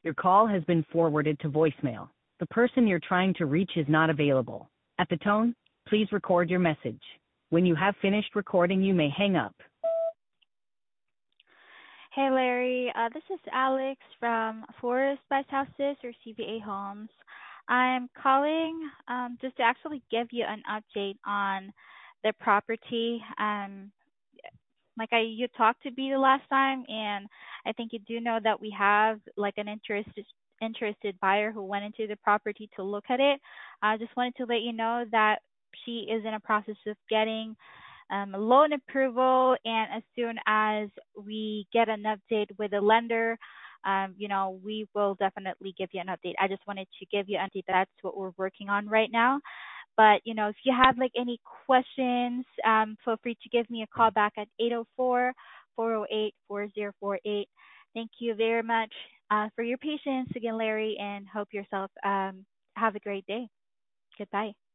Your call has been forwarded to voicemail. The person you're trying to reach is not available. At the tone, please record your message. When you have finished recording, you may hang up. Hey Larry, this is Alex from Forest Best Houses or CBA Homes. I'm calling just to actually give you an update on the property. You talked to me the last time, and I think you do know that we have like an interested buyer who went into the property to look at it. I just wanted to let you know that she is in a process of getting loan approval, and as soon as we get an update with the lender, we will definitely give you an update. I just wanted to give you an update. That's what we're working on right now. But if you have like any questions, feel free to give me a call back at 804-408-4048. Thank you very much for your patience again, Larry, and hope yourself have a great day. Goodbye.